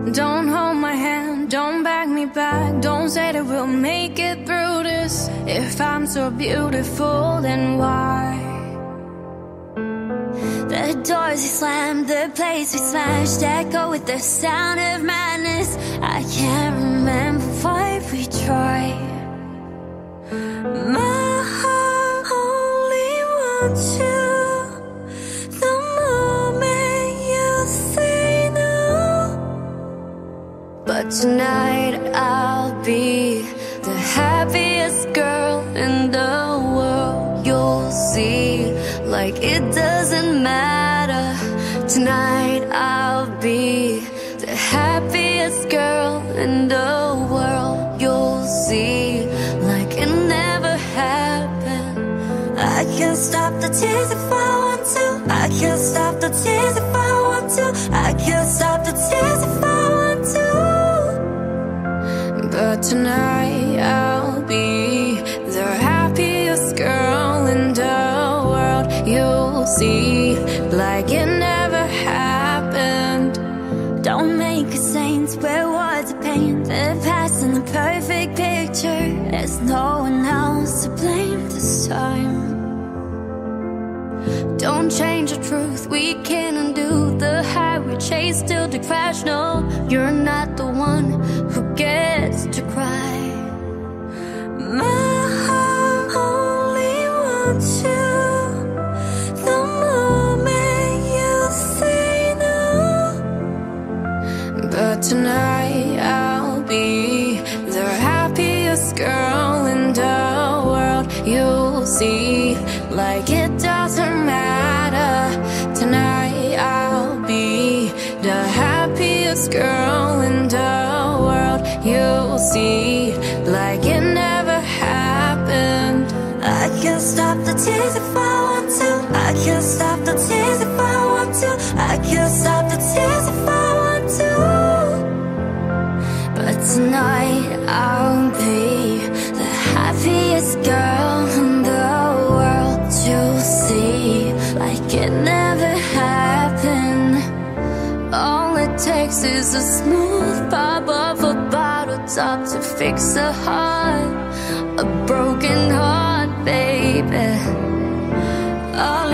Don't hold my hand, don't back me back. Don't say that we'll make it through this. If I'm so beautiful, then why? The doors we slammed, the place we smashed, echo with the sound of madness. I can't remember why we tried. My heart only wants you. The moment you say no. But tonight I'll be the happiest girl in the world. You'll see, like it doesn't matter. Tonight I'll be the happiest girl in the world. You'll see, like it never happened. I can't stop the tears if I want to. I can't stop the tears if I want to. I can't stop the tears if I want to. But tonight I'll be the happiest girl in the world. You'll see, like it never happened. Don't make a saint where words are pain. The past and the perfect picture. There's no one else to blame this time. Don't change the truth, we can't undo the high we chase till the crash. No, you're not the one who gets to cry. My heart only wants you. The moment you say no. But tonight I'll be the happiest girl in the world. You'll see, like it doesn't matter. Tonight I'll be the happiest girl in the world. You'll see, like it never happened. I can't stop the tears if I want to. I can't stop the tears if I want to. I can't stop the tears if I want to. But tonight I'll be the happiest girl in the world. You'll see, like it never happened. All it takes is a smooth pop of a bottle top to fix a heart, a broken heart, baby. Oh,